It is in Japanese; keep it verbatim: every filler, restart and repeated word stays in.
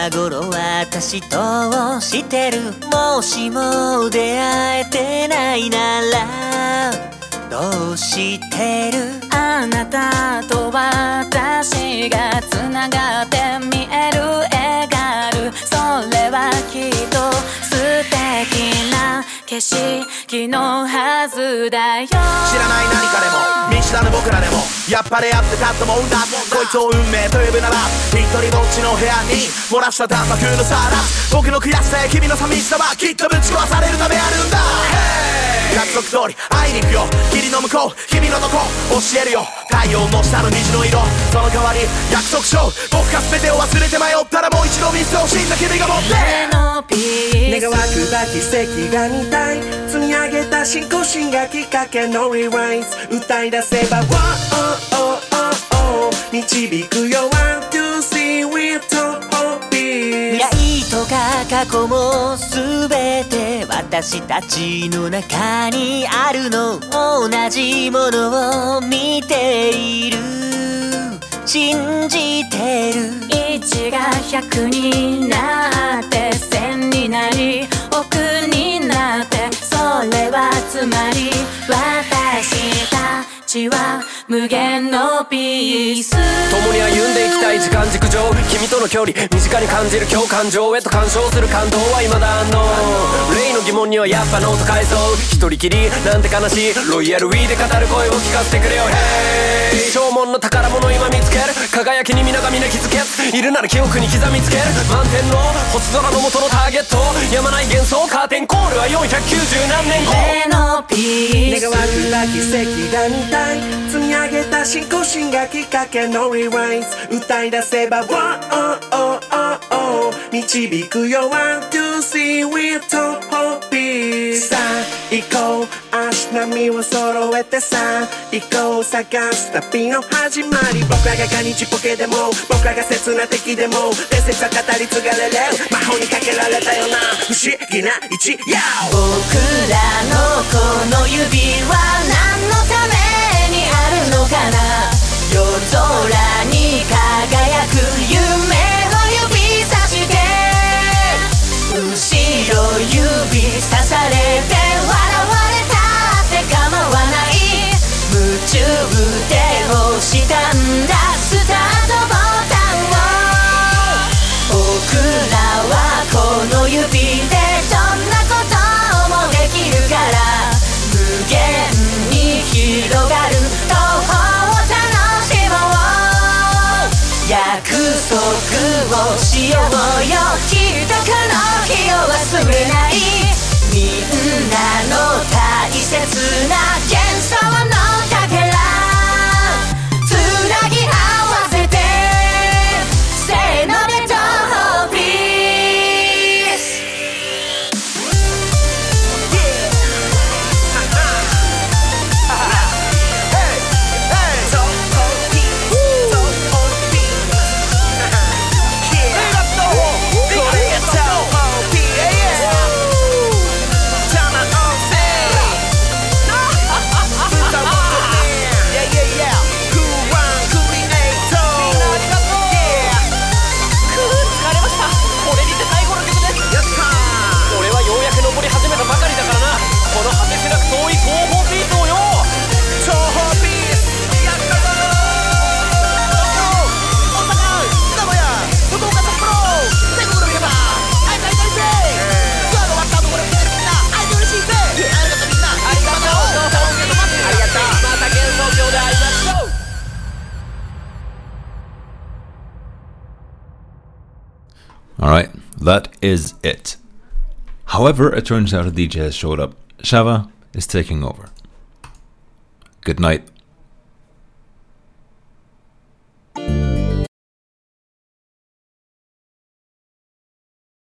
今頃私としてるもしも出会えてないならどうしてるあなたと私がつながって見える絵があるそれはきっと素敵な景色のはずだよ知らない何かでも見知らぬ僕らでもやっぱりやってたと思うんだこいつを運命と呼ぶなら一人ぼっちの部屋に漏らしたタンパクのさら僕の悔しさや君の寂しさはきっとぶち壊されるためあるんだ、hey! 約束通り会いに行くよ霧の向こう君のどこ教えるよ太陽の下の虹の色その代わり約束しよう僕が全てを忘れて迷ったらもう一度見せてほしいんだ君が持って願わくば奇跡が見たい積み上げた信仰心がきっかけのリライス歌い出せば Whoa, oh, oh, oh, oh 導くよ One, two, three, we're to hope 未来とか過去も全て私たちの中にあるの同じものを見ている信じてるいちがひゃくになって千になり億になってそれはつまり私たちは無限のピース共に歩んでいきたい時間軸上君との距離身近に感じる共感情へと干渉する感動は未だあんの例の疑問にはやっぱノート返そう一人きりなんて悲しいロイヤルウィーで語る声を聞かせてくれよ Hey 縄文の宝物今見つける輝きに皆が皆気づけいるなら記憶に刻みつける満天の星空の元のターゲットやまない幻想カーテンコールはよんひゃくきゅうじゅう何年後例のピース願わくば奇跡が見たい積み上げた信仰心がきっかけのリライス歌い出せば Whoa, oh, oh, oh, oh 導くよ One, two, three, we're to hope さあ行こう足並みを揃えてさあ行こう探す旅の始まり僕らがガニチポケでも僕らが切な敵でも伝説は語り継がれる魔法にかけられたような不思議な一夜僕らのこの指は何のためにあるのかな夜空に輝く夢を指さして後ろ指さされて笑われたって構わない夢中で押したんだスタートボタンを僕らはこの指でどんなこともできるから無限に広がる途方を楽しもう約束をしようよきっとこの日を忘れないみんなの大切な幻想のかけらつなぎ合わせてせーのでとピース Alright, that is it. However, it turns out a D J has showed up. Shava is taking over. Good night.